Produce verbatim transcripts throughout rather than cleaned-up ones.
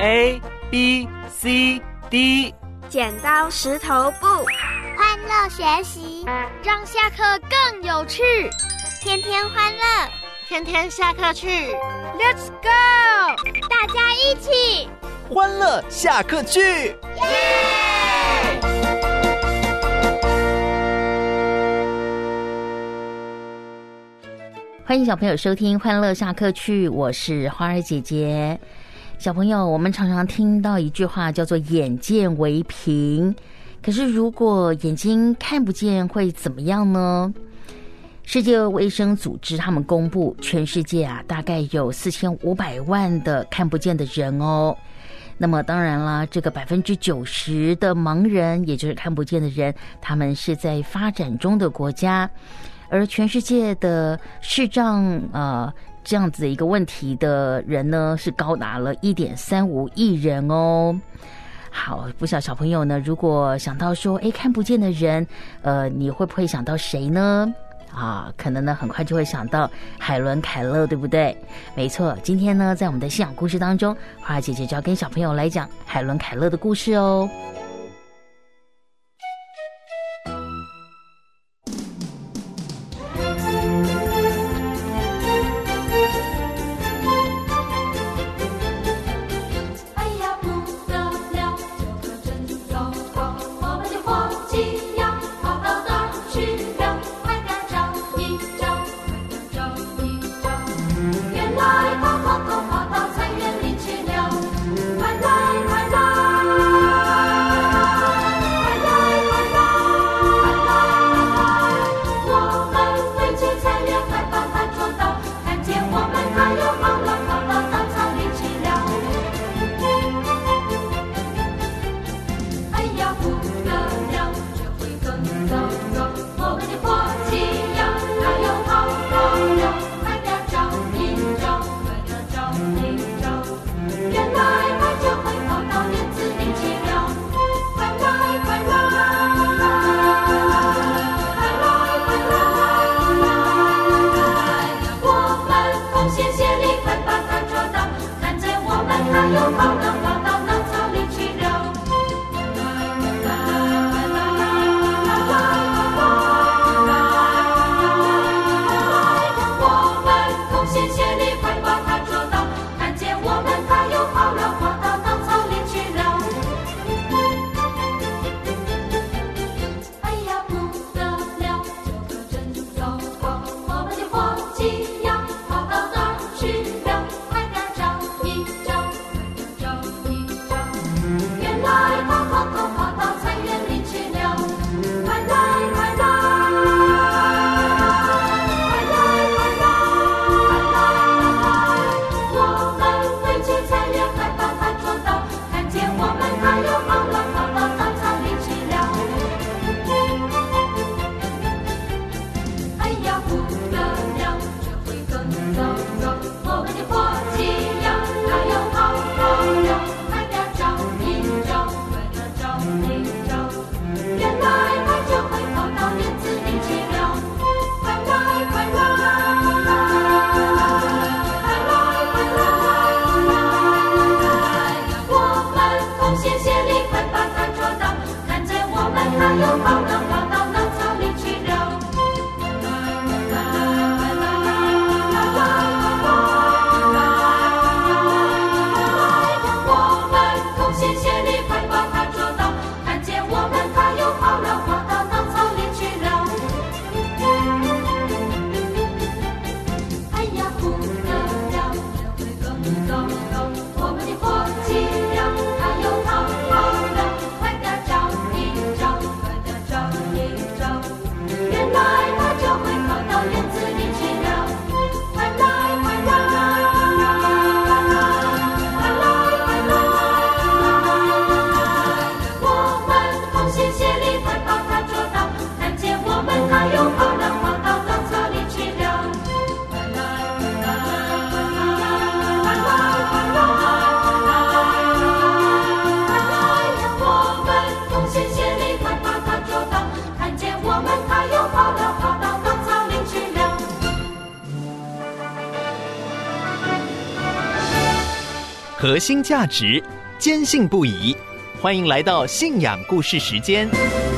A B C D。 剪刀石头布， 欢乐学习， 让下课更有趣。 天天欢乐， 天天下课去。 Let's go！ 大家一起欢乐下课去，耶！ 欢迎小朋友收听欢乐下课去，我是花儿姐姐。小朋友，我们常常听到一句话叫做眼见为凭，可是如果眼睛看不见会怎么样呢？世界卫生组织他们公布，全世界啊大概有四千五百万的看不见的人哦。那么当然啦，这个百分之九十的盲人，也就是看不见的人，他们是在发展中的国家，而全世界的视障呃这样子的一个问题的人呢，是高达了 一点三五亿人哦。好，不晓小朋友呢，如果想到说诶看不见的人，呃你会不会想到谁呢？啊，可能呢很快就会想到海伦凯勒，对不对？没错，今天呢在我们的信仰故事当中，花姐姐就要跟小朋友来讲海伦凯勒的故事哦。 核心价值坚信不疑。欢迎来到信仰故事时间。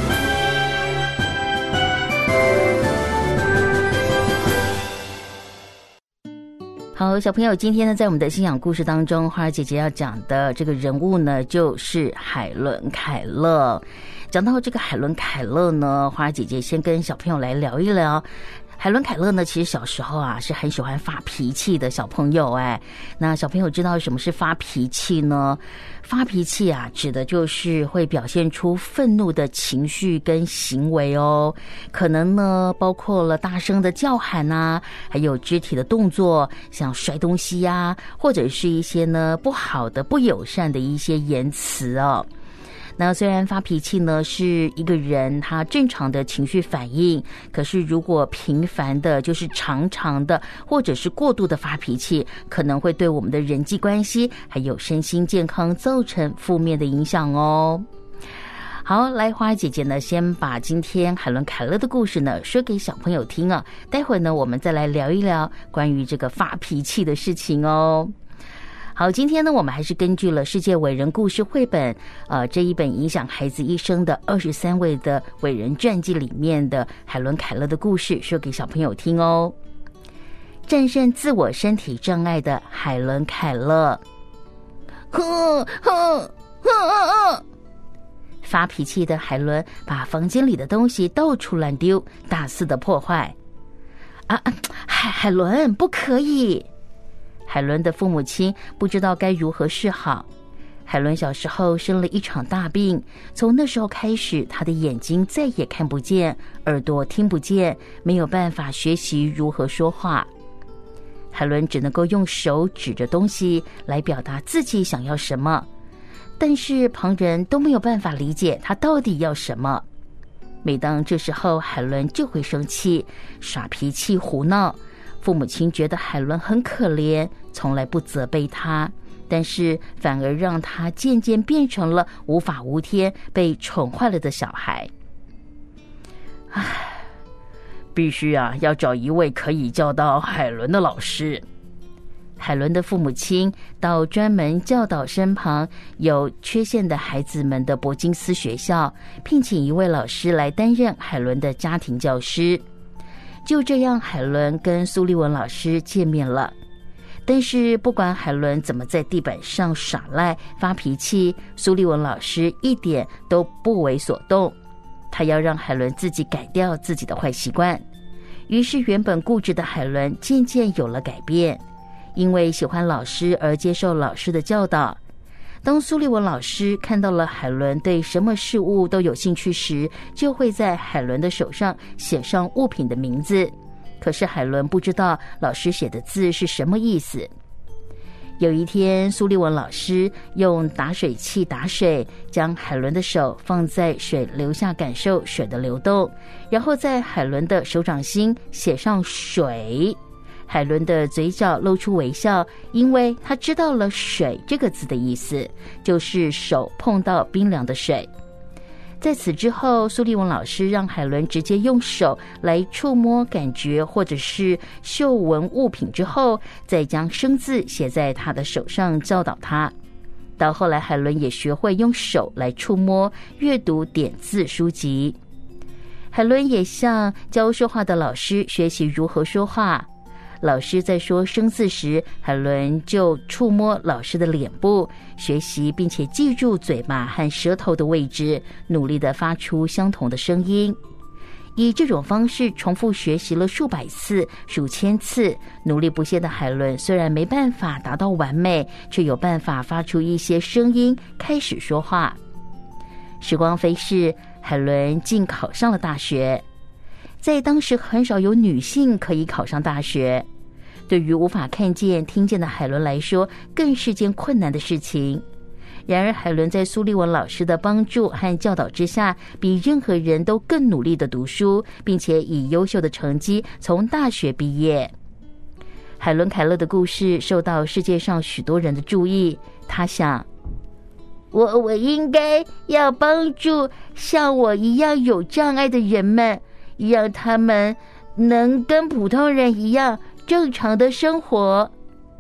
好，小朋友，今天呢，在我们的信仰故事当中，花儿姐姐要讲的这个人物呢，就是海伦凯勒。讲到这个海伦凯勒呢，花儿姐姐先跟小朋友来聊一聊。海伦凯勒呢，其实小时候啊是很喜欢发脾气的小朋友哎。那小朋友知道什么是发脾气呢？发脾气啊，指的就是会表现出愤怒的情绪跟行为哦。可能呢，包括了大声的叫喊啊，还有肢体的动作，像摔东西呀，或者是一些呢不好的、不友善的一些言辞哦。那虽然发脾气呢是一个人他正常的情绪反应，可是如果频繁的，就是常常的，或者是过度的发脾气，可能会对我们的人际关系还有身心健康造成负面的影响哦。好，来，花儿姐姐呢，先把今天海伦凯勒的故事呢说给小朋友听啊。待会呢，我们再来聊一聊关于这个发脾气的事情哦。好，今天呢，我们还是根据了世界伟人故事绘本，呃，这一本影响孩子一生的二十三位的伟人传记里面的海伦凯勒的故事，说给小朋友听哦。战胜自我身体障碍的海伦凯勒。哼哼哼哼！发脾气的海伦把房间里的东西到处乱丢，大肆的破坏。啊，海海伦，不可以！海伦的父母亲不知道该如何是好。海伦小时候生了一场大病，从那时候开始，她的眼睛再也看不见，耳朵听不见，没有办法学习如何说话。海伦只能够用手指着东西来表达自己想要什么，但是旁人都没有办法理解她到底要什么。每当这时候，海伦就会生气、耍脾气、胡闹。父母亲觉得海伦很可怜，从来不责备她，但是反而让她渐渐变成了无法无天、被宠坏了的小孩。唉，必须啊，要找一位可以教导海伦的老师。海伦的父母亲到专门教导身旁有缺陷的孩子们的伯金斯学校，聘请一位老师来担任海伦的家庭教师。就这样，海伦跟苏利文老师见面了。但是不管海伦怎么在地板上耍赖发脾气，苏利文老师一点都不为所动。他要让海伦自己改掉自己的坏习惯。于是原本固执的海伦渐渐有了改变，因为喜欢老师而接受老师的教导。当苏利文老师看到了海伦对什么事物都有兴趣时，就会在海伦的手上写上物品的名字。可是海伦不知道老师写的字是什么意思。有一天，苏利文老师用打水器打水，将海伦的手放在水流下，感受水的流动，然后在海伦的手掌心写上水。海伦的嘴角露出微笑，因为他知道了水这个字的意思，就是手碰到冰凉的水。在此之后，苏利文老师让海伦直接用手来触摸、感觉或者是嗅闻物品之后，再将生字写在他的手上，教导他。到后来，海伦也学会用手来触摸、阅读点字书籍。海伦也向教说话的老师学习如何说话。老师在说生字时，海伦就触摸老师的脸部，学习并且记住嘴巴和舌头的位置，努力地发出相同的声音。以这种方式重复学习了数百次、数千次，努力不懈的海伦虽然没办法达到完美，却有办法发出一些声音，开始说话。时光飞逝，海伦竟考上了大学。在当时很少有女性可以考上大学，对于无法看见听见的海伦来说，更是件困难的事情。然而海伦在苏利文老师的帮助和教导之下，比任何人都更努力地读书，并且以优秀的成绩从大学毕业。海伦凯勒的故事受到世界上许多人的注意，他想，我我应该要帮助像我一样有障碍的人们，让他们能跟普通人一样正常的生活。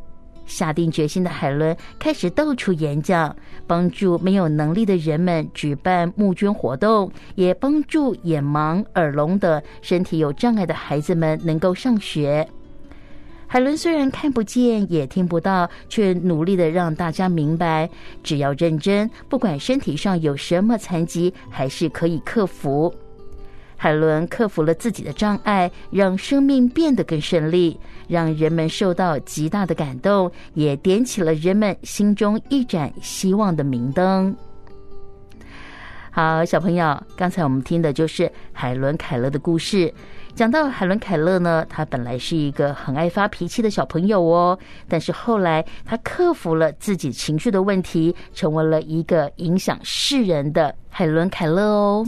下定决心的海伦开始到处演讲，帮助没有能力的人们举办募捐活动，也帮助眼盲、耳聋的身体有障碍的孩子们能够上学。海伦虽然看不见也听不到，却努力的让大家明白，只要认真，不管身体上有什么残疾，还是可以克服。海伦克服了自己的障碍，让生命变得更顺利，让人们受到极大的感动，也点起了人们心中一盏希望的明灯。好，小朋友，刚才我们听的就是海伦凯勒的故事。讲到海伦凯勒呢，他本来是一个很爱发脾气的小朋友哦，但是后来他克服了自己情绪的问题，成为了一个影响世人的海伦凯勒哦。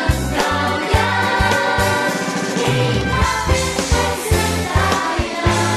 生死大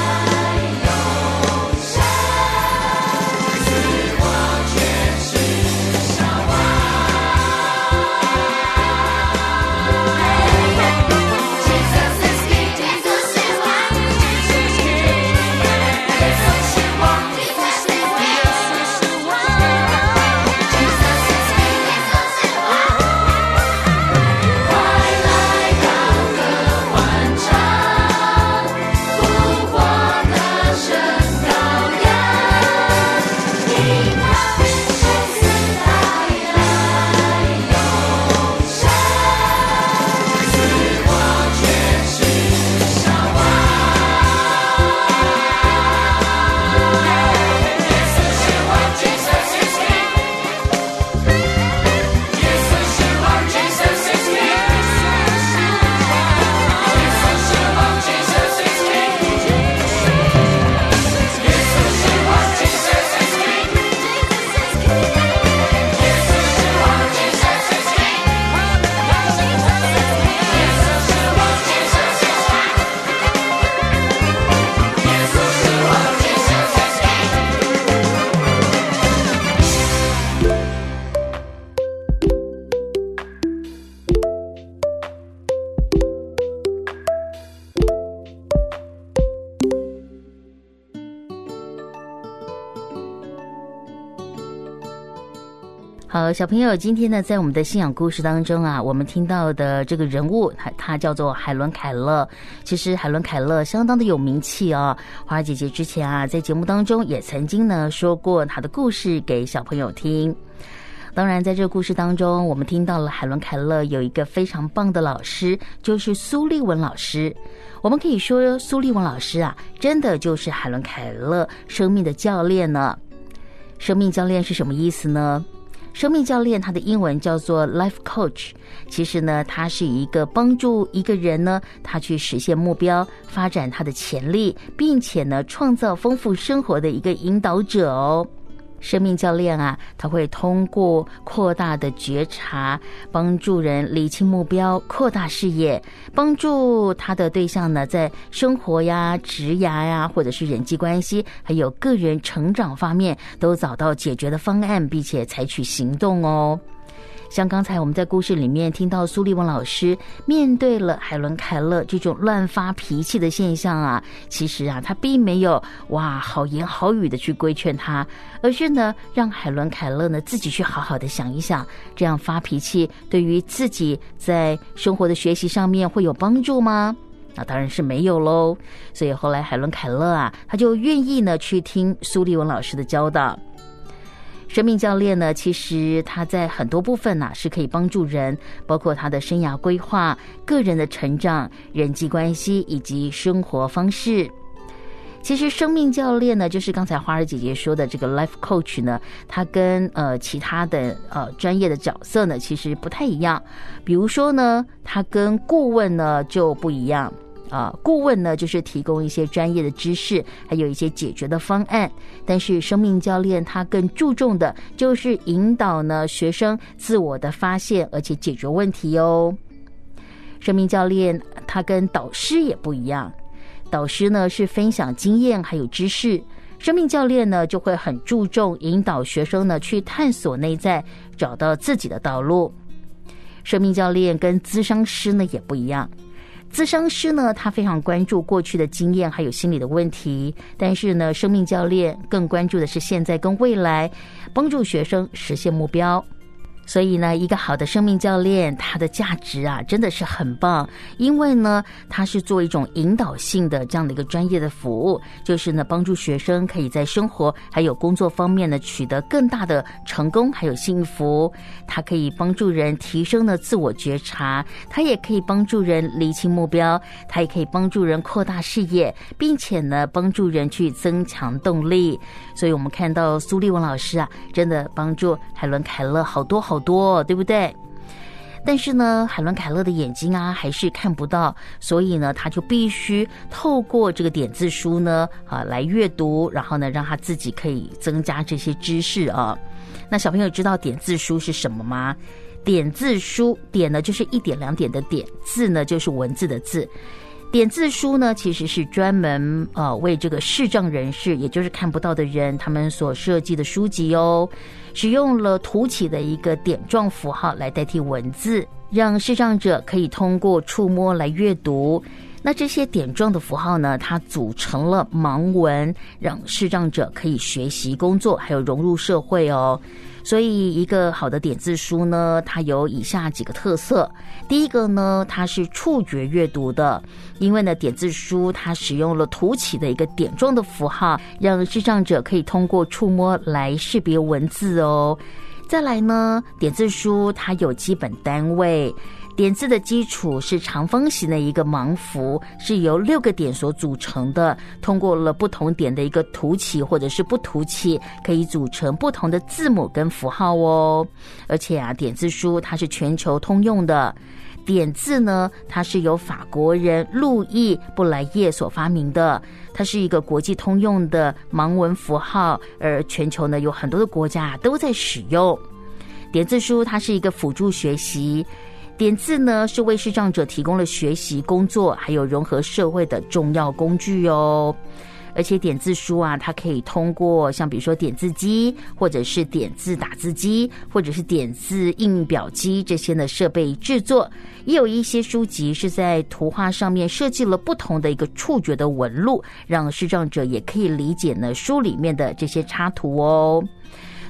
好，小朋友，今天呢，在我们的信仰故事当中啊，我们听到的这个人物，他他叫做海伦凯勒。其实海伦凯勒相当的有名气哦。花儿姐姐之前啊，在节目当中也曾经呢说过他的故事给小朋友听。当然，在这个故事当中，我们听到了海伦凯勒有一个非常棒的老师，就是苏利文老师。我们可以说，苏利文老师啊，真的就是海伦凯勒生命的教练呢。生命教练是什么意思呢？生命教练它的英文叫做 life coach， 其实呢，它是一个帮助一个人呢，他去实现目标，发展他的潜力，并且呢，创造丰富生活的一个引导者哦。生命教练啊，他会通过扩大的觉察，帮助人理清目标，扩大视野，帮助他的对象呢，在生活呀、职涯呀，或者是人际关系，还有个人成长方面，都找到解决的方案，并且采取行动哦。像刚才我们在故事里面听到苏利文老师面对了海伦凯勒这种乱发脾气的现象啊，其实啊，他并没有哇好言好语的去规劝他，而是呢，让海伦凯勒呢自己去好好的想一想，这样发脾气对于自己在生活的学习上面会有帮助吗？那当然是没有喽。所以后来海伦凯勒啊，他就愿意呢去听苏利文老师的教导。生命教练呢，其实他在很多部分啊是可以帮助人，包括他的生涯规划、个人的成长、人际关系以及生活方式。其实生命教练呢，就是刚才花儿姐姐说的这个 life coach 呢，它跟呃其他的呃专业的角色呢其实不太一样。比如说呢，它跟顾问呢就不一样。啊，顾问呢就是提供一些专业的知识，还有一些解决的方案。但是生命教练他更注重的就是引导呢学生自我的发现，而且解决问题哦。生命教练他跟导师也不一样，导师呢是分享经验还有知识，生命教练呢就会很注重引导学生呢去探索内在，找到自己的道路。生命教练跟咨商师呢也不一样。咨商师呢，他非常关注过去的经验还有心理的问题，但是呢，生命教练更关注的是现在跟未来，帮助学生实现目标。所以呢，一个好的生命教练，他的价值啊，真的是很棒，因为呢，他是做一种引导性的这样的一个专业的服务，就是呢，帮助学生可以在生活还有工作方面呢，取得更大的成功还有幸福。他可以帮助人提升了自我觉察，他也可以帮助人厘清目标，他也可以帮助人扩大视野，并且呢，帮助人去增强动力。所以我们看到苏利文老师啊，真的帮助海伦凯勒好多好多，对不对？但是呢，海伦凯勒的眼睛啊还是看不到，所以呢，他就必须透过这个点字书呢啊来阅读，然后呢，让他自己可以增加这些知识啊。那小朋友知道点字书是什么吗？点字书，点呢就是一点两点的点，字呢就是文字的字。点字书呢，其实是专门呃为这个视障人士，也就是看不到的人，他们所设计的书籍哦。使用了凸起的一个点状符号来代替文字，让视障者可以通过触摸来阅读。那这些点状的符号呢，它组成了盲文，让视障者可以学习、工作，还有融入社会哦。所以一个好的点字书呢，它有以下几个特色。第一个呢，它是触觉阅读的，因为呢点字书它使用了凸起的一个点状的符号，让视障者可以通过触摸来识别文字哦。再来呢，点字书它有基本单位，点字的基础是长方形的一个盲符，是由六个点所组成的，通过了不同点的一个凸起或者是不凸起，可以组成不同的字母跟符号哦。而且啊，点字书它是全球通用的。点字呢，它是由法国人路易布莱叶所发明的，它是一个国际通用的盲文符号，而全球呢有很多的国家都在使用。点字书它是一个辅助学习，点字呢是为视障者提供了学习、工作还有融合社会的重要工具哦。而且点字书啊，它可以通过像比如说点字机，或者是点字打字机，或者是点字印表机这些的设备制作。也有一些书籍是在图画上面设计了不同的一个触觉的纹路，让视障者也可以理解呢书里面的这些插图哦。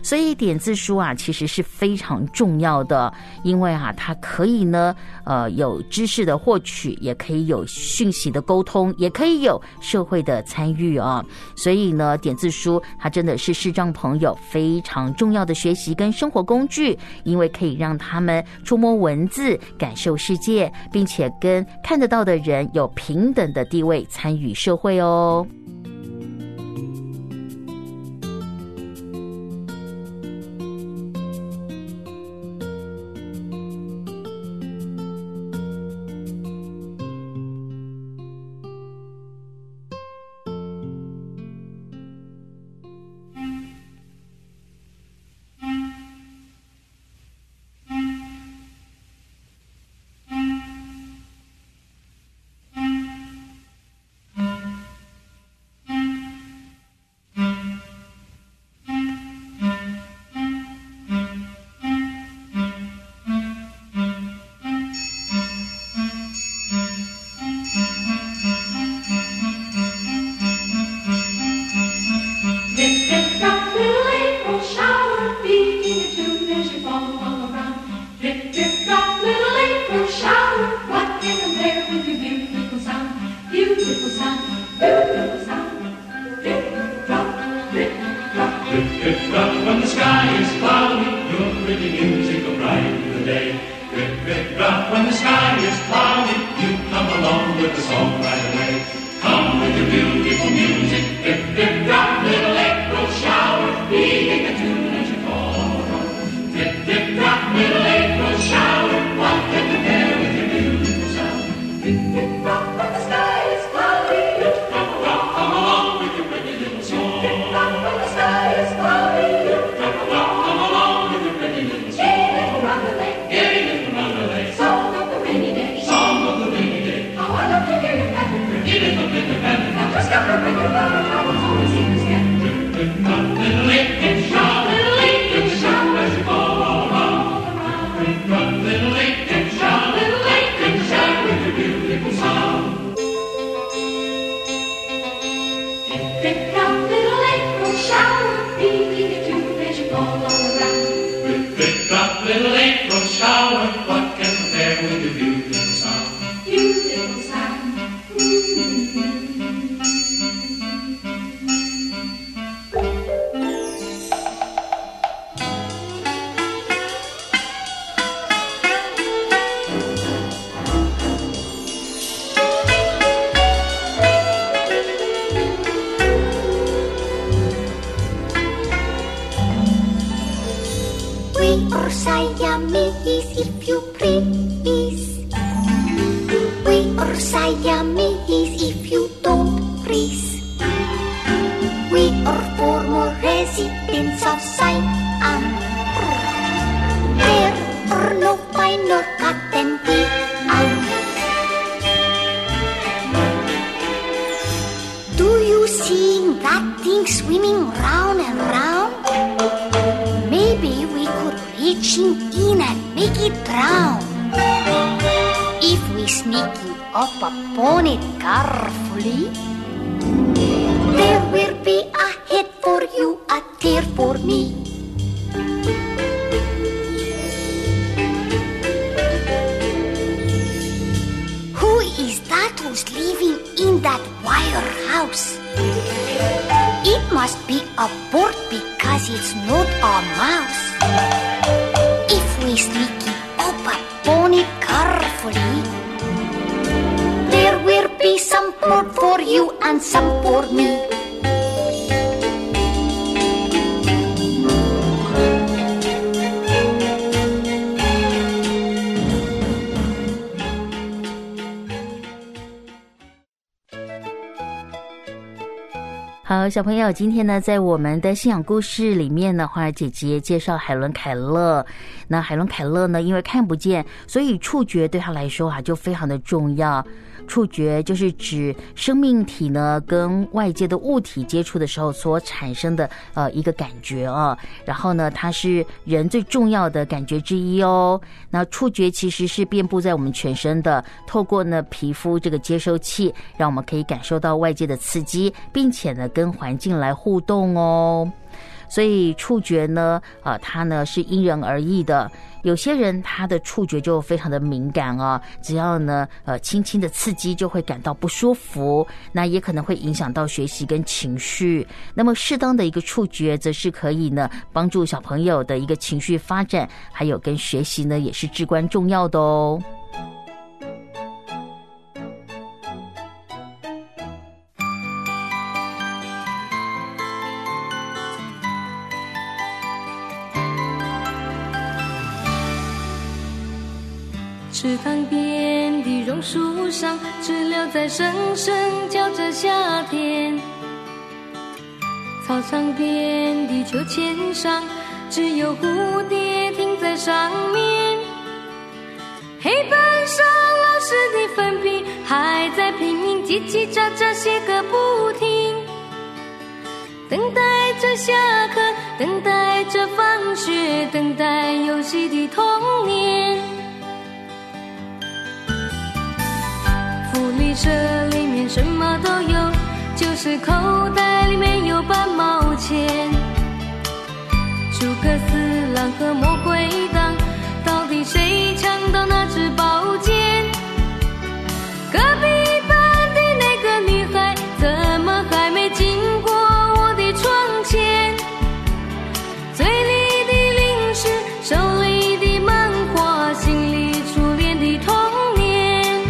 所以点字书啊其实是非常重要的，因为啊它可以呢呃有知识的获取，也可以有讯息的沟通，也可以有社会的参与啊。所以呢点字书它真的是视障朋友非常重要的学习跟生活工具，因为可以让他们触摸文字，感受世界，并且跟看得到的人有平等的地位，参与社会哦。好，小朋友，今天呢，在我们的信仰故事里面呢，花儿姐姐介绍海伦凯勒。那海伦凯勒呢，因为看不见，所以触觉对他来说啊，就非常的重要。触觉就是指生命体呢跟外界的物体接触的时候所产生的呃一个感觉啊，然后呢，它是人最重要的感觉之一哦。那触觉其实是遍布在我们全身的，透过呢皮肤这个接收器，让我们可以感受到外界的刺激，并且呢跟环境来互动哦。 所以触觉呢，呃，它呢是因人而异的。有些人他的触觉就非常的敏感哦，只要呢呃轻轻的刺激就会感到不舒服，那也可能会影响到学习跟情绪。那么适当的一个触觉则是可以呢帮助小朋友的一个情绪发展，还有跟学习呢也是至关重要的哦。 池塘边的榕树上，知了在声声叫着夏天。操场边的秋千上，只有蝴蝶停在上面。黑板上老师的粉笔还在拼命叽叽喳喳写个不停，等待着下课，等待着放学，等待游戏的童年。福利社里面什么都有，就是口袋里面有半毛钱。诸葛四郎和魔鬼党，到底谁抢到那支宝剑？隔壁班的那个女孩，怎么还没经过我的窗前？嘴里的零食，手里的漫画，心里初恋的童年。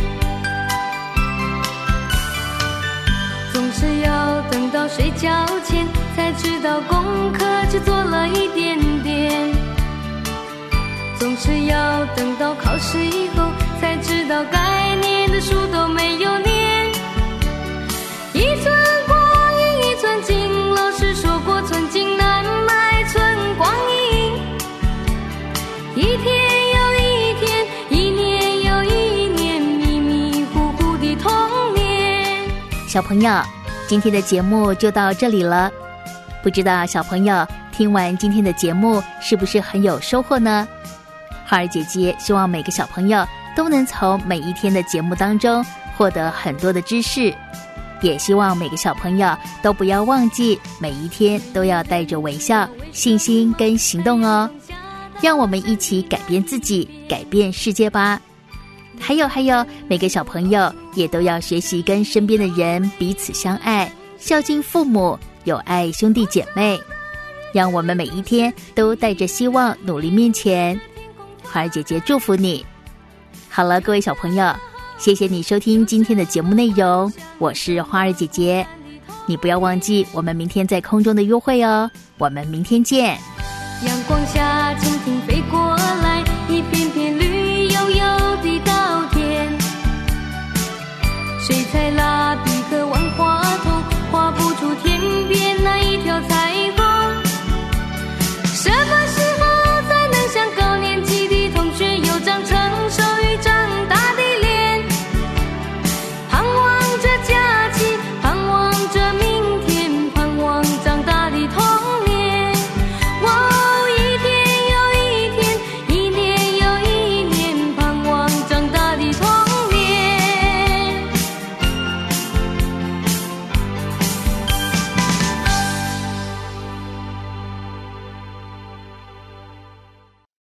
总是要等到睡觉前，才知道功课只做了一点点。总是要等到考试以后，才知道该念的书都没有念。一寸光阴一寸金，老师说过寸金难买寸光阴。一天又一天，一年又一年，迷迷糊糊的童年。 小朋友，今天的节目就到这里了。不知道小朋友听完今天的节目是不是很有收获呢？花儿姐姐希望每个小朋友都能从每一天的节目当中获得很多的知识，也希望每个小朋友都不要忘记每一天都要带着微笑、信心跟行动哦。让我们一起改变自己，改变世界吧。还有还有，每个小朋友也都要学习跟身边的人彼此相爱，孝敬父母，有爱兄弟姐妹。让我们每一天都带着希望努力面前。花儿姐姐祝福你。好了，各位小朋友，谢谢你收听今天的节目内容，我是花儿姐姐。你不要忘记我们明天在空中的约会哦，我们明天见。 阳光下蜻蜓飞过来，一片片绿油油的稻田。水彩蜡笔和万花筒画不出天边那